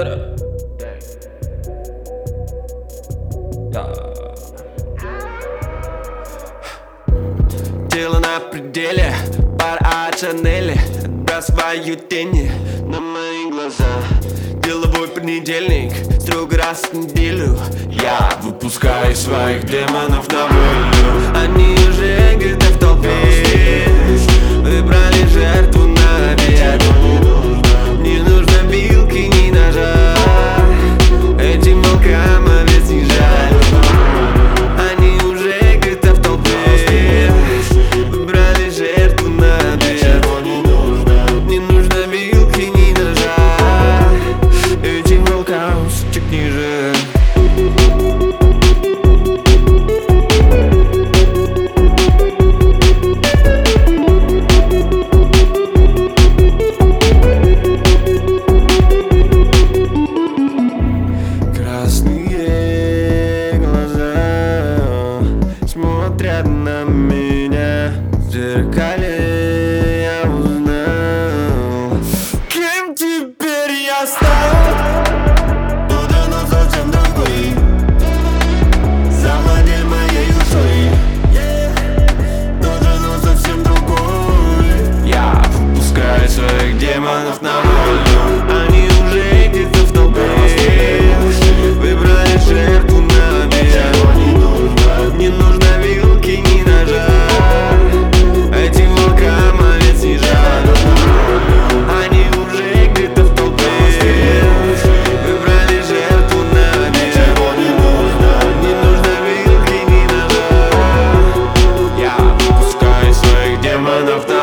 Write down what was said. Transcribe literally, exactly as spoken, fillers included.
Тело на пределе, пар от Шанели, отбрасываю тени на мои глаза. Деловой понедельник, строго раз в неделю я выпускаю своих демонов на волю. Они уже где-то в толпе выбрали жертву на обед. Не нужно вилки, ни ножа, этим волкам овец не жаль. Они уже где-то в толпе выбрали жертву на обед. Не нужно вилки, ни ножа, этим волкам сучек не жаль. Смотрят на меня в зеркале, я узнал, кем теперь я стал. Тот оно совсем другой, завладел моей душой. Тот оно совсем другой. Я выпускаю своих демонов на волю. Они уже где-то в толпе выбрали жертву на обед. Не нужно вилки, ни ножа, этим волкам овец не жаль. Они уже где-то в толпе выбрали жертву на обед. Не нужно вилки, ни ножа. Я выпускаю своих демонов на